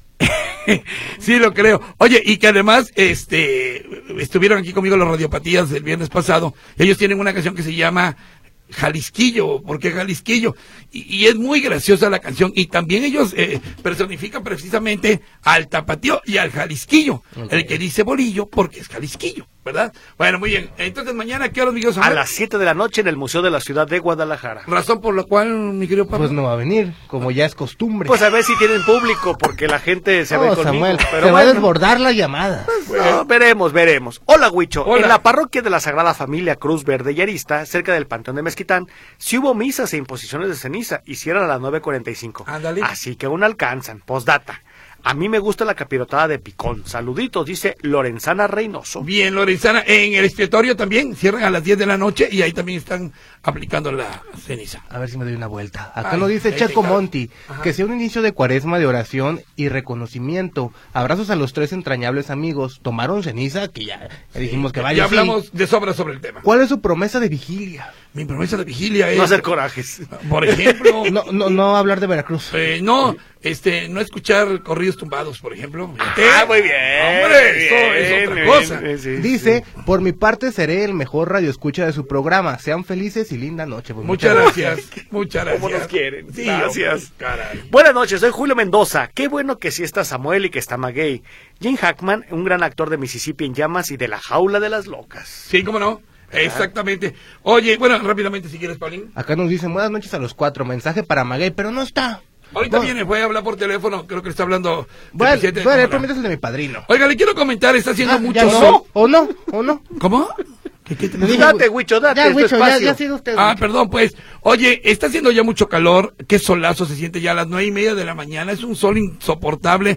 Sí, lo creo. Oye, y que además, este, estuvieron aquí conmigo los radiopatías del viernes pasado. Ellos tienen una canción que se llama Jalisquillo, porque Jalisquillo, y, y es muy graciosa la canción, y también ellos eh, personifican precisamente al tapatío y al Jalisquillo, el que dice bolillo porque es Jalisquillo, ¿verdad? Bueno, muy bien. Entonces mañana, ¿qué hora, mi querido A Samuel? las siete de la noche en el Museo de la Ciudad de Guadalajara. Razón por la cual, mi querido Pablo. Pues no va a venir, como ya es costumbre. Pues a ver si tienen público, porque la gente se No, ve conmigo. Samuel, pero se va a bueno. desbordar la llamada. No, veremos, veremos. Hola, Huicho. Hola. En la parroquia de la Sagrada Familia Cruz Verde y Arista, cerca del Panteón de Mezquitán, sí hubo misas e imposiciones de ceniza y cierran a las nueve cuarenta y cinco. Ándale. Así que aún alcanzan. Postdata. A mí me gusta la capirotada de picón. Saluditos, dice Lorenzana Reynoso. Bien, Lorenzana, en el expiatorio también cierran a las diez de la noche y ahí también están aplicando la ceniza. A ver si me doy una vuelta. Acá Ay, nos dice ahí te Chaco encargo. Monti Ajá. que sea un inicio de cuaresma de oración y reconocimiento. Abrazos a los tres entrañables amigos. Tomaron ceniza, que ya, ya dijimos que vaya. Ya hablamos de sobra sobre el tema. ¿Cuál es su promesa de vigilia? Mi promesa de vigilia es, No hacer corajes. por ejemplo, No, no, no hablar de Veracruz. eh, no, este, no escuchar corridos tumbados, por ejemplo. Ah, muy bien. Hombre, muy eso bien, es otra bien, cosa. bien, sí, Dice, por mi parte seré el mejor radioescucha de su programa. Sean felices y linda noche. Pues, Muchas gracias, muchas gracias. ¿Cómo nos quieren? Sí, Gracias. hombre, caray. Buenas noches, soy Julio Mendoza. Qué bueno que sí está Samuel y que está Maguey. Jim Hackman, un gran actor de Mississippi en llamas y de La Jaula de las Locas. Sí, cómo no. Exactamente. Oye, bueno, rápidamente si quieres, Paulín. Acá nos dicen, buenas noches a los cuatro. Mensaje para Maguey, pero no está. Ahorita No. viene, voy a hablar por teléfono, creo que está hablando. el Bueno, presidente de bueno, el Cámara. prometo es el de mi padrino. Oiga, le quiero comentar, está haciendo Ah, mucho ya no, sol. o no, o no. ¿Cómo? ¿Qué, qué te Le dije, Date, Huicho, date, Ya, es tu Huicho, ya, espacio. ya sigue usted. Ah, Huicho. perdón, pues. Oye, está haciendo ya mucho calor. Qué solazo se siente ya a las nueve y media de la mañana. Es un sol insoportable.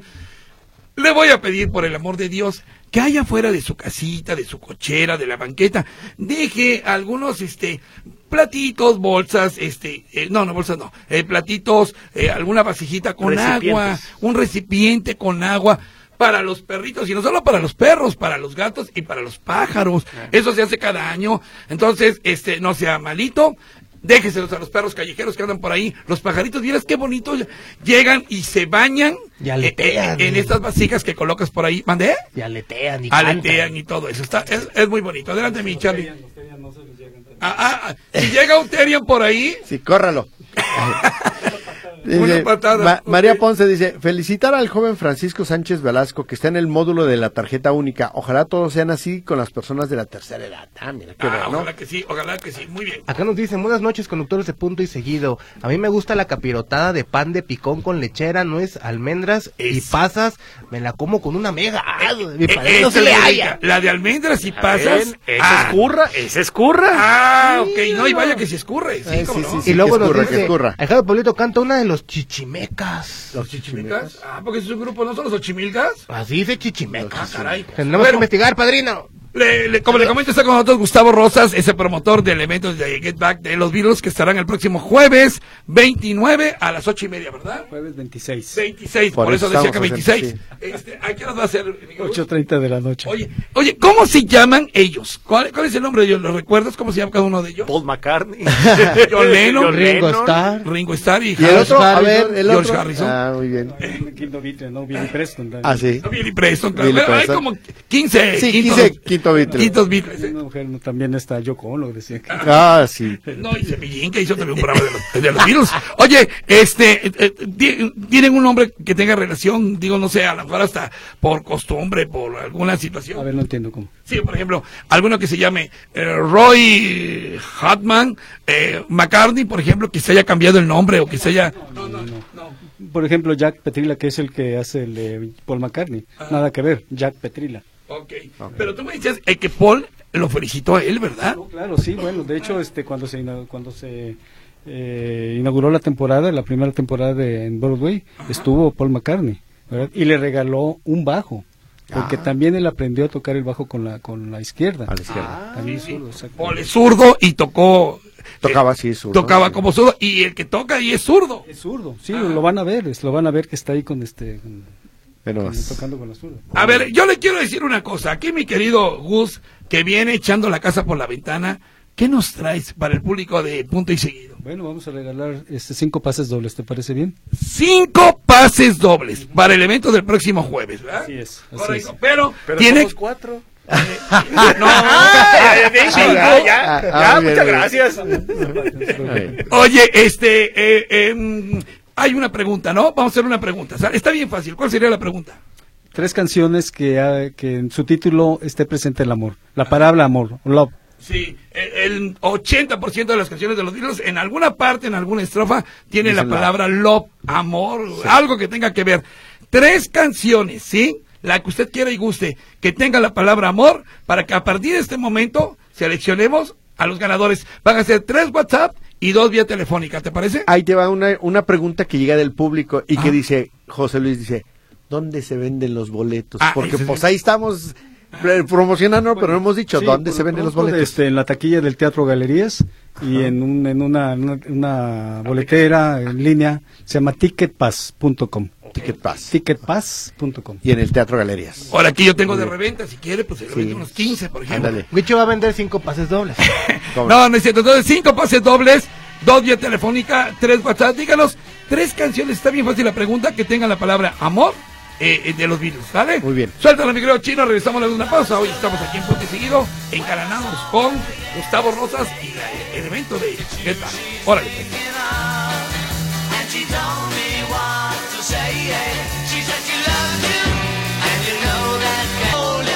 Le voy a pedir, por el amor de Dios, que allá fuera de su casita, de su cochera, de la banqueta, deje algunos, este, platitos, bolsas, este, eh, no, no, bolsas no, eh, platitos, eh, alguna vasijita con Recipientes. agua, un recipiente con agua. Para los perritos, y no solo para los perros, para los gatos y para los pájaros. Eso se hace cada año. Entonces, este, no sea malito. Déjeselos a los perros callejeros que andan por ahí. Los pajaritos, vieras qué bonitos. Llegan y se bañan Y aletean. eh, eh, en estas vasijas que colocas por ahí. ¿Mandé? Y aletean y Aletean cantan. y todo eso. Está, es, es muy bonito. Adelante, mi Charlie. Ah, ah, ah, si llega un Terian por ahí, Sí, córralo. Una Dice, patada. Ma- María Ok. Ponce dice, felicitar al joven Francisco Sánchez Velasco que está en el módulo de la tarjeta única. Ojalá todos sean así con las personas de la tercera edad. Ah, mira, qué ah, bueno, ¿no? ojalá que sí, ojalá que sí. Muy bien. Acá nos dicen, buenas noches, conductores de punto y seguido. A mí me gusta la capirotada de pan de picón con lechera, nuez, almendras y Es- pasas. Me la como con una mega. Ah, mi Eh, padre no esa se es le muy halla. rica. La de almendras y ¿Ya pasas. ven? Ese ah, escurra, ese escurra. Ah, ok, no, y vaya que se escurre, sí, Ay, cómo sí, no. sí, sí. Y luego que nos escurra, que dice, escurra. Alejandro Pablito canta una de los chichimecas. Los ¿Chichimecas? Ah, porque es un grupo, ¿no son los ochimilcas? Así dice chichimecas. Ah, caray. Tendremos Bueno, que investigar, padrino. le- le- como le comento, está con nosotros Gustavo Rosas, ese promotor del evento de Get Back de los Beatles, que estarán el próximo jueves veintinueve a las ocho y media, ¿verdad? Jueves veintiséis, veintiséis, por, Por eso eso decía que estamos veintiséis. haciendo, Este, ¿a qué hora va a ser? Miguel? ocho treinta de la noche. Oye, oye, ¿cómo se llaman ellos? ¿Cuál, cuál es el nombre de ellos? ¿Lo recuerdas? ¿Cómo se llama cada uno de ellos? Paul McCartney. John Lennon, John Ringo Lennon. Starr. Ringo Starr y, Y el otro, a Harrison, ver, el George otro. Harrison. Ah, muy bien. Quinto Beatle, ¿no? Billy Preston. también. Ah, sí. Billy Preston, claro. Billy Bueno, hay Preston. como quince, Sí, quintos- quince quinto Beatle. quintos Beatles. ¿eh? Una mujer, ¿no? También está Yoko Ono, decía que. Ah, sí. No, y Cepillín, que hizo también un programa de los, de los Beatles. Oye, este, eh, eh, ti- ¿tienen un nombre que tenga relación? Digo, no sé, a lo mejor hasta por costumbre, por alguna situación. A ver, no entiendo cómo. Sí, por ejemplo, alguno que se llame eh, Roy Hartman, eh, McCartney, por ejemplo, que se haya cambiado el nombre o que se haya... No, no, no. Por ejemplo, Jack Petrila, que es el que hace el de Paul McCartney. Nada que ver, Jack Petrila. Ok. Pero tú me decías eh, que Paul lo felicitó a él, ¿verdad? No, claro, sí, bueno, de hecho, este, cuando se, ina- cuando se eh, inauguró la temporada, la primera temporada de en Broadway, estuvo Paul McCartney, ¿verdad? Y le regaló un bajo, porque Ah. también él aprendió a tocar el bajo con la con la izquierda. A la izquierda. Ah, también sí, sí. zurdo, exacto. Paul es zurdo y tocó. Tocaba eh, así, zurdo. Tocaba Sí. como zurdo. Y el que toca ahí es zurdo. Es zurdo, sí, Ah. lo van a ver, es- lo van a ver que está ahí con este con- Ve con- nomás. tocando con la zurda. A ver, yo le quiero decir una cosa. Aquí mi querido Gus, que viene echando la casa por la ventana, ¿qué nos traes para el público de Punto y Seguido? Bueno, vamos a regalar este cinco pases dobles, ¿te parece bien? Cinco pases dobles para el evento del próximo jueves, ¿verdad? Así es, así Correcto, es. pero, Pero tiene... somos cuatro. No, Ah, ya, ya, cinco. ya, ya, Ah, ya, ah, bien, muchas bien. gracias. Ay. Oye, este, eh, em, hay una pregunta, ¿no? Vamos a hacer una pregunta. O sea, está bien fácil. ¿Cuál sería la pregunta? Tres canciones que, ah, que en su título esté presente el amor. La palabra amor, love. Sí, el el ochenta por ciento de las canciones de los Beatles, en alguna parte, en alguna estrofa, tiene Dicen la love. palabra love, amor, algo que tenga que ver. Tres canciones, ¿sí? La que usted quiera y guste, que tenga la palabra amor, para que a partir de este momento seleccionemos a los ganadores. Van a ser tres WhatsApp y dos vía telefónica, ¿te parece? Ahí te va una, una pregunta que llega del público y que Ah. dice, José Luis dice, ¿dónde se venden los boletos? Ah, Porque ese- pues ahí estamos eh, promocionando, pero no hemos dicho Sí, dónde por se lo venden los pronto, boletos. Este, en la taquilla del Teatro Galerías y en, un, en una, una, una boletera en línea, se llama ticketpass punto com. Ticket Pass. ticketpass punto com. Y en el Teatro Galerías. Ahora aquí yo tengo de reventa, si quiere, pues se lo Sí. vendo unos quince, por ejemplo. Ándale. Wicho va a vender cinco pases dobles. ¿Cómo? No, no es cierto. Entonces, cinco pases dobles, dos vía telefónica, tres WhatsApp. Díganos, tres canciones. Está bien fácil la pregunta, que tengan la palabra amor eh, eh, de los Beatles, ¿sale? Muy bien. Suéltala, mi querido Chino. Regresamos a una pausa. Hoy estamos aquí en Punto y Seguido, encaranados con Gustavo Rosas y la- el evento de Get Back. Órale, pues. And she told me what to say. She said she loved you, and you know that can hold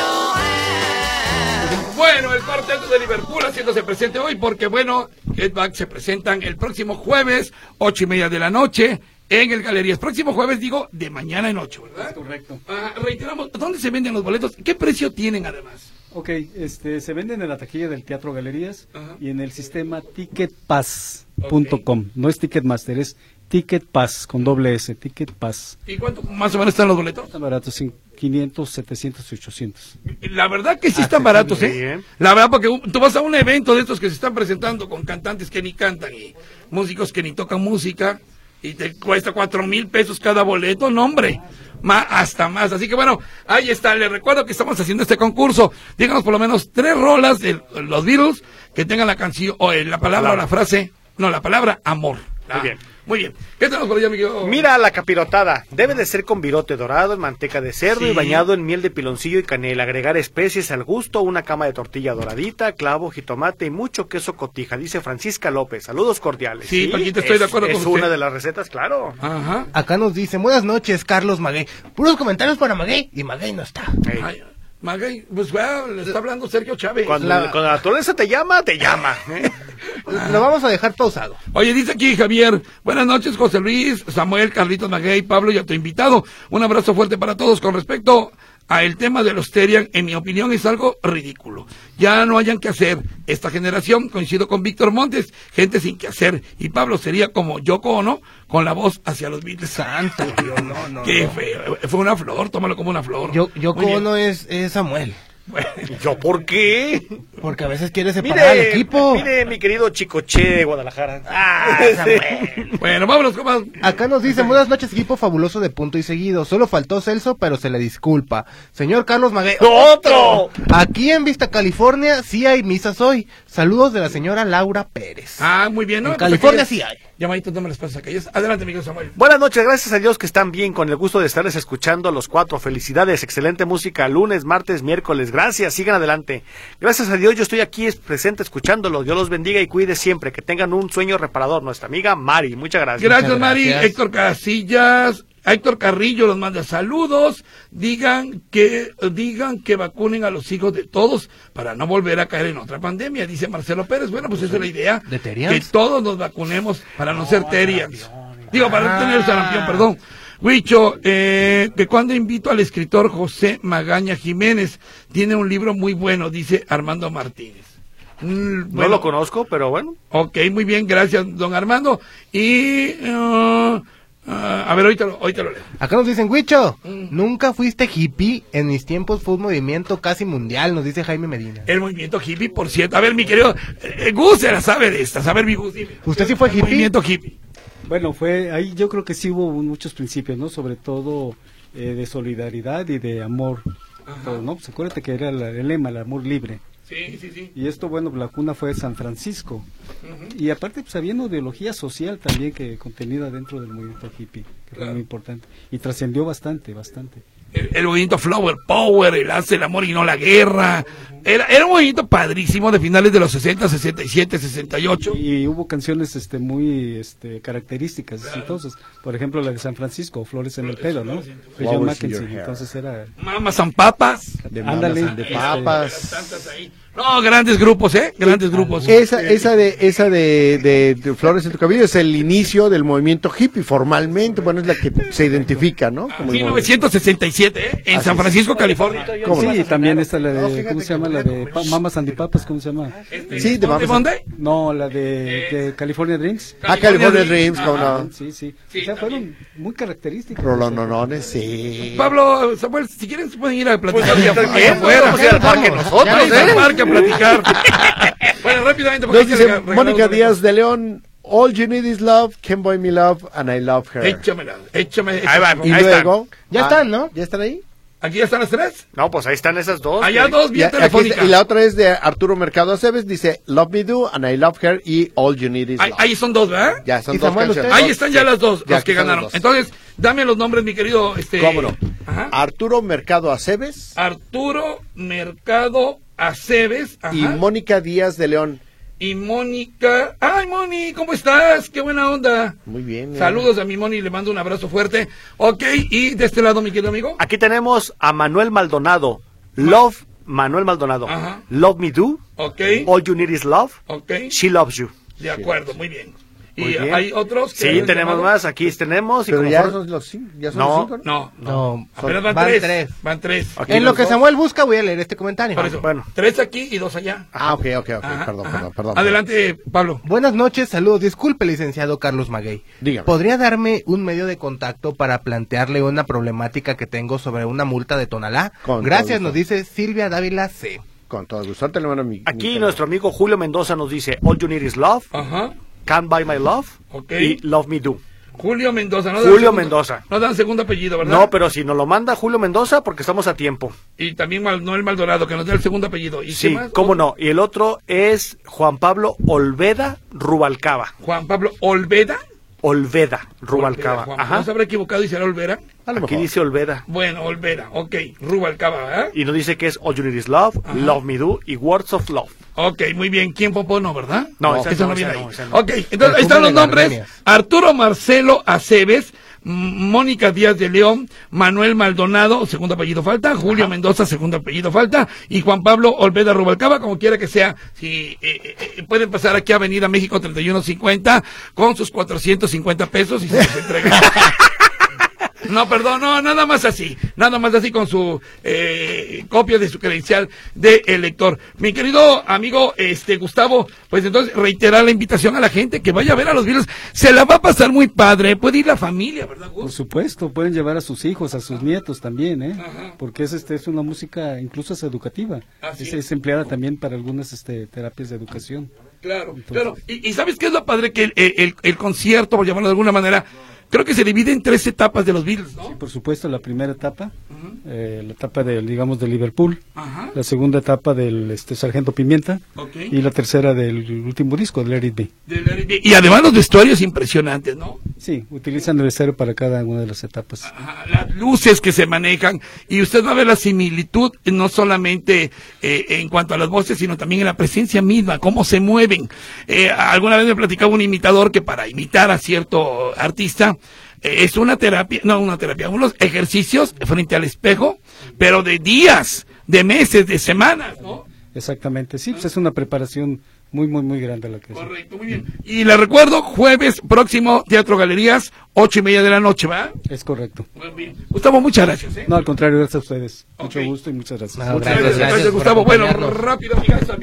your hand. Bueno, el cuarteto de Liverpool haciéndose presente hoy porque, bueno, Get Back se presentan el próximo jueves, ocho y media de la noche, en el Galerías. Próximo jueves, digo, de mañana en ocho, ¿verdad? Correcto. Ah, reiteramos, ¿dónde se venden los boletos? ¿Qué precio tienen además? Ok, este, se venden en la taquilla del Teatro Galerías Ajá. y en el sistema ticketpass punto com. No es Ticketmaster, es Ticketpass con doble S, Ticketpass. ¿Y cuánto más o menos están los boletos? Están baratos, en quinientos, setecientos y ochocientos. La verdad que sí están baratos, ¿eh? sí, ¿eh? La verdad, porque un- tú vas a un evento de estos que se están presentando con cantantes que ni cantan y músicos que ni tocan música y te cuesta cuatro mil pesos cada boleto, no hombre, más, hasta más. Así que bueno, ahí está. Les recuerdo que estamos haciendo este concurso. Díganos por lo menos tres rolas de los Beatles que tengan la canción, o eh, la palabra o la frase, no, la palabra amor. Muy bien. Muy bien. ¿Qué tenemos por allá, mi querido? Mira la capirotada. Debe de ser con virote dorado, en manteca de cerdo Sí. y bañado en miel de piloncillo y canela. Agregar especies al gusto, una cama de tortilla doradita, clavo, jitomate y mucho queso cotija. Dice Francisca López. Saludos cordiales. Sí, Paquito, estoy es- de acuerdo es con una usted. de las recetas, claro. Ajá. Acá nos dicen, buenas noches, Carlos Maguey. Puros comentarios para Maguey y Maguey no está. Ey. Ay, Maguey, pues bueno, le está hablando Sergio Chávez. Cuando, La- cuando la naturaleza te llama, te llama. ¿eh? Lo vamos a dejar pausado. Oye, dice aquí Javier, buenas noches José Luis, Samuel, Carlitos Maguey, Pablo y a tu invitado. Un abrazo fuerte para todos. Con respecto a el tema de los Terian, en mi opinión es algo ridículo. Ya no hayan que hacer. Esta generación, coincido con Víctor Montes, gente sin que hacer. Y Pablo sería como Yoko Ono, con la voz hacia los Beatles. Santo Dios, no, no. Qué no. feo. Fue una flor, tómalo como una flor. Yo, yo Muy bien. no es, es Samuel. ¿Yo por qué? Porque a veces quiere separar al Mire, equipo. mire, mi querido Chicoche de Guadalajara. Ah, Samuel. Bueno, vámonos con más. Acá nos dicen, buenas noches, equipo fabuloso de Punto y Seguido. Solo faltó Celso, pero se le disculpa. Señor Carlos Maguey. ¡Otro! Aquí en Vista California sí hay misas hoy. Saludos de la señora Laura Pérez. Ah, muy bien. ¿no? En Pues California aquellas sí hay. Llamaditos, no me las pasas aquellas. Adelante, Miguel Samuel. Buenas noches, gracias a Dios que están bien, con el gusto de estarles escuchando a los cuatro. Felicidades, excelente música, lunes, martes, miércoles. Gracias, sigan adelante. Gracias a Dios yo estoy aquí es- presente escuchándolos. Dios los bendiga y cuide siempre. Que tengan un sueño reparador. Nuestra amiga Mari, muchas gracias. Gracias, Muchas Mari. gracias. Héctor Casillas, Héctor Carrillo los manda saludos. Digan que digan que vacunen a los hijos de todos para no volver a caer en otra pandemia, dice Marcelo Pérez. Bueno, pues esa es la idea. ¿De Terians? Que todos nos vacunemos para no ser Terians. Digo, para no tener sarampión, perdón. Huicho, eh, que cuando invito al escritor José Magaña Jiménez, tiene un libro muy bueno, dice Armando Martínez. Mm, No bueno, lo conozco, pero bueno. ok, muy bien, gracias, don Armando. Y, uh, uh, a ver, ahorita lo, ahorita lo leo. Acá nos dicen, Huicho, Mm. nunca fuiste hippie, en mis tiempos fue un movimiento casi mundial, nos dice Jaime Medina. El movimiento hippie, por cierto. A ver, mi querido, eh, Gus se la sabe de estas. A ver, mi Gus, dime. ¿Usted sí fue El hippie? movimiento hippie. Bueno, fue ahí yo creo que sí hubo muchos principios, ¿no? Sobre todo eh, de solidaridad y de amor. Todo, ¿no? Pues acuérdate que era la- el lema, el amor libre. Sí, sí, sí. Y esto, bueno, la cuna fue San Francisco. Y aparte, pues había una ideología social también que contenida dentro del movimiento hippie, que Claro. fue muy importante. Y trascendió bastante, bastante. El, el movimiento Flower Power, el hace el amor y no la guerra. Era, era un movimiento padrísimo de finales de los sesenta, sesenta y siete, sesenta y ocho. Y hubo canciones este muy este características entonces, por ejemplo la de San Francisco, Flores en el pelo, ¿no? De John Flowers in your Mackenzie, hair. entonces era Mamas San Papas. De Ándale, mamas, de este, papas. Tantas ahí. No, grandes grupos, ¿eh? Grandes grupos. Esa, esa de, esa de, de, de Flores en tu cabello es el inicio del movimiento hippie, formalmente, bueno, es la que se identifica, ¿no? Como el mil novecientos sesenta y siete, ¿eh? En Así San es. Francisco, California. ¿Cómo no? sí, y también está la No, de, fíjate ¿cómo se llama? que La me de voy a pa- Mamas Antipapas, ¿cómo se llama? Este, Sí, de ¿dónde, Mamas dónde? No, la de, de California Dreams. Ah, California Dreams, ¿cómo Ajá. no? Sí, sí. Sí, o sea, también. fueron muy características. Rolononones, sí. Pablo, Samuel, si quieren se pueden ir a platicar Pues, allá está allá bien, afuera. vamos a ir al parque nosotros, Vamos ¿eh? al parque a platicar. Bueno, rápidamente. porque Nos hay que dice rega- regalar Mónica los Díaz de León, all you need is love, can buy me love, and I love her. boletos. Échamela, échame. Ahí va, Y ahí luego... Ya ah, están, ¿no? ¿Ya están ahí? ¿Aquí ya están las tres? No, pues ahí están esas dos. Allá que- dos, vía Ya, aquí telefónica. está, y la otra es de Arturo Mercado Aceves, dice Love Me Do, and I Love Her, y All You Need Is Ahí, Love. ahí son dos, ¿verdad? Ya, son ¿Y dos Samuel, canciones. usted? Ahí están ya las dos, Ya, los que aquí están ganaron. las dos. Entonces, dame los nombres, mi querido. Este... ¿Cómo no? Ajá. Arturo Mercado Aceves Arturo Mercado Aceves. Ajá. y Mónica Díaz de León. Y Mónica. Ay, Moni, ¿cómo estás? Qué buena onda. Muy bien. eh. Saludos a mi Moni, le mando un abrazo fuerte. Ok, y de este lado, mi querido amigo. Aquí tenemos a Manuel Maldonado. Love, Manuel Maldonado. Ajá. Love Me Do. Ok, All You Need Is Love. ok. She Loves You. De acuerdo, muy bien. Muy ¿Y bien. hay otros? que Sí, habían tenemos llamado? más. Aquí tenemos. Y Pero como ya for- son los cinco. Ya son No, los cinco, No, No, apenas van, van tres. tres. Van tres. Aquí En lo los que dos. Samuel busca voy a leer este comentario. Por eso, Bueno. tres aquí y dos allá. Ah, ok, ok, ok. Ajá, perdón, ajá. perdón, perdón. Adelante, Pablo. Buenas noches, saludos. Disculpe, licenciado Carlos Maguey. Dígame. ¿Podría darme un medio de contacto para plantearle una problemática que tengo sobre una multa de Tonalá? Con Gracias, todo nos gusto. dice Silvia Dávila C. Con todo gusto. Ahorita le mando mi- mi Aquí teléfono. nuestro amigo Julio Mendoza nos dice All You Need Is Love. Ajá. Can't Buy My Love. Ok. Y Love Me Do. Julio Mendoza. ¿no? Julio Dan segundo- Mendoza. No dan segundo apellido, ¿verdad? No, pero si nos lo manda Julio Mendoza, porque estamos a tiempo. Y también Manuel Maldonado, que nos dé el segundo apellido. ¿Y qué Sí, más? cómo no. Y el otro es Juan Pablo Olveda Rubalcaba. Juan Pablo Olveda. Olveda Rubalcaba. Juan- Ajá. ¿No se habrá equivocado y será Olvera? A lo Aquí mejor. dice Olveda. Bueno, Olvera, ok. Rubalcaba, ¿verdad? Y nos dice que es All You Need Is Love, Ajá. Love Me Do y Words of Love. Ok, muy bien. ¿Quién Popó no, verdad? No, esa eso no, no esa viene no, ahí. esa no. Ok, entonces ahí están los nombres. Arturo Marcelo Aceves, M- Mónica Díaz de León, Manuel Maldonado, segundo apellido falta, Julio Mendoza, segundo apellido falta, y Juan Pablo Olveda Rubalcaba, como quiera que sea. Si eh, eh, pueden pasar aquí a Avenida México treinta y uno cincuenta con sus cuatrocientos cincuenta pesos y se los entregan. No, perdón, no, nada más así, nada más así con su eh, copia de su credencial de elector. Mi querido amigo este Gustavo, pues entonces reiterar la invitación a la gente que vaya a ver a los Beatles, se la va a pasar muy padre, puede ir la familia, ¿verdad, Por Gus? supuesto, pueden llevar a sus hijos, a sus nietos también, ¿eh? Ajá. Porque es este es una música incluso es educativa. Así Es, es. es empleada también para algunas este terapias de educación. Claro, Entonces- claro. Y, y ¿sabes qué es lo padre? Que el, el, el concierto, por llamarlo de alguna manera, creo que se divide en tres etapas de los Beatles, ¿no? Por supuesto, la primera etapa, eh, la etapa del, digamos, de Liverpool, Ajá. la segunda etapa del este Sargento Pimienta Ok. y la tercera del último disco, de Let It Be. De- de- Y además los vestuarios impresionantes, ¿no? Sí, utilizan el vestuario para cada una de las etapas. Ajá, las luces que se manejan, y usted va a ver la similitud eh, no solamente eh, en cuanto a las voces, sino también en la presencia misma, cómo se mueven. Eh, alguna vez me platicaba un imitador que para imitar a cierto artista eh, es una terapia, no una terapia, unos ejercicios frente al espejo, pero de días, de meses, de semanas, ¿no? Exactamente, sí, pues es una preparación muy, muy, muy grande la que es. Correcto, muy bien. Y le recuerdo, jueves próximo, Teatro Galerías, ocho y media de la noche, ¿va? Es correcto. Muy bien. Gustavo, muchas gracias, ¿eh? No, al contrario, gracias a ustedes. Mucho Ok. gusto y muchas gracias. No, Muchas gracias, gracias, gracias por Gustavo. Bueno, acompañarnos. rápido, amigas, también a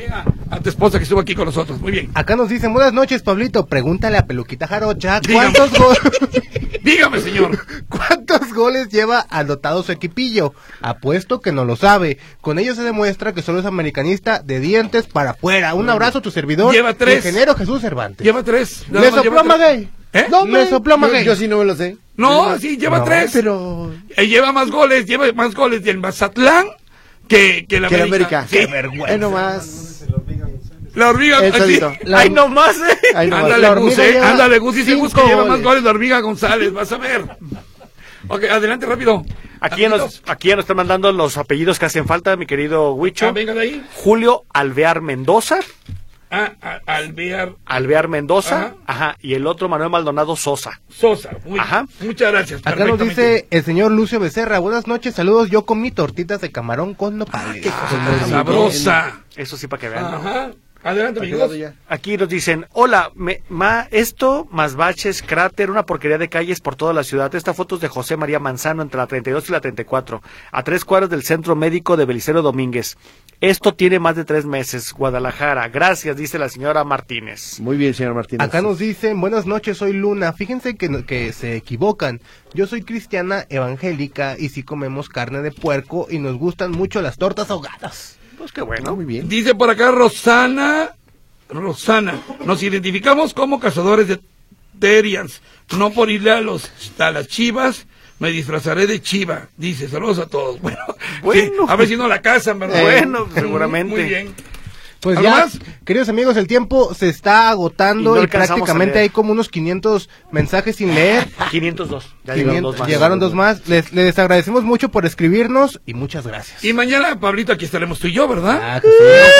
a tu esposa que estuvo aquí con nosotros. Muy bien. Acá nos dicen, buenas noches, Pablito, pregúntale a Peluquita Jarocha, Dígame. ¿cuántos, go- Dígame, señor. ¿cuántos goles lleva anotado su equipillo? Apuesto que no lo sabe. Con ello se demuestra que solo es americanista de dientes para afuera. Un abrazo a tu servidor, Lleva tres. ingeniero Jesús Cervantes. Lleva tres. Le Nada más sopló lleva tres. Maguey. ¿Eh? No, le sopló Yo, Maguey. yo sí no me lo sé. No, sí, lleva No, tres. Pero... Eh, lleva más goles, lleva más goles del Mazatlán que, que la Que la América. América. Qué vergüenza. Eh, nomás. La hormiga. El así. solito. La- ¡Ay, no más! eh! Ahí nomás. Ándale, La Gus, hormiga eh. lleva Ándale, Gus. Dice Gus que cinco lleva más goles. goles la hormiga González. Vas a ver. Ok, adelante, rápido. Aquí ya, nos, aquí ya nos están mandando los apellidos que hacen falta, mi querido Huicho. Ah, venga de ahí. Julio Alvear Mendoza. Ah, a- Alvear Alvear Mendoza. Ajá. Ajá. Y el otro Manuel Maldonado Sosa. Sosa. Muy, Ajá. Muchas gracias. Acá nos perfectamente. dice el señor Lucio Becerra, buenas noches, saludos, yo comí tortitas de camarón con nopales. Ah, sabrosa. Eso sí, para que vean. Ajá. Adelante, ¿A qué amigos. lado ya? Aquí nos dicen, hola, me, ma, esto, más baches, cráter, una porquería de calles por toda la ciudad. Esta foto es de José María Manzano entre la treinta y dos y la treinta y cuatro, a tres cuadras del Centro Médico de Belicero Domínguez. Esto tiene más de tres meses, Guadalajara. Gracias, dice la señora Martínez. Muy bien, señor Martínez. Acá nos dicen, buenas noches, soy Luna. Fíjense que, no- que se equivocan. Yo soy cristiana evangélica y sí comemos carne de puerco y nos gustan mucho las tortas ahogadas. Pues qué bueno. No, muy bien. Dice por acá Rosana, Rosana, nos identificamos como cazadores de Terians, no por irle a los a las chivas, me disfrazaré de chiva, dice, saludos a todos. Bueno, Bueno. sí, a ver si no la cazan, ¿verdad? Eh, bueno, seguramente. Muy bien. Pues ¿Algo ya, más? queridos amigos, el tiempo se está agotando Y no y, alcanzamos a prácticamente leer. hay como unos quinientos mensajes sin leer. quinientos dos. Ya quinientos llegaron dos más. llegaron dos más. Les, les agradecemos mucho por escribirnos y muchas gracias. Y mañana, Pablito, aquí estaremos tú y yo, ¿verdad? Ah, que sí.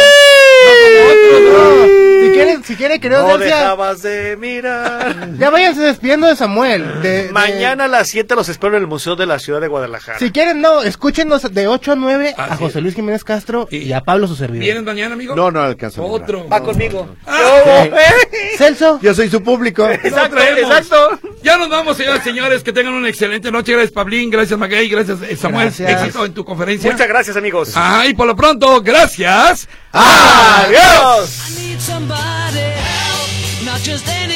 No como otros, ¿no? Si quieren, si quieren, queridos No audiencia, dejabas de mirar. ya váyanse despidiendo de Samuel. de- de- Mañana a las siete los espero en el Museo de la Ciudad de Guadalajara. Si quieren, no, escúchenos de ocho a nueve a Así José es. Luis Jiménez Castro y, Y- a Pablo su servidor. ¿Vienen mañana, amigo? No, no alcanza. a Otro. Va conmigo. Ah, Celso. Yo soy su público. Exacto, No traemos. exacto. Ya nos vamos, señoras y señores. Que tengan una excelente noche. Gracias, Pablín. Gracias, Maguey. Gracias, eh, Samuel. Gracias. Éxito en tu conferencia. Muchas gracias, amigos. Ah, y por lo pronto, gracias. Adiós. I need somebody help, not just any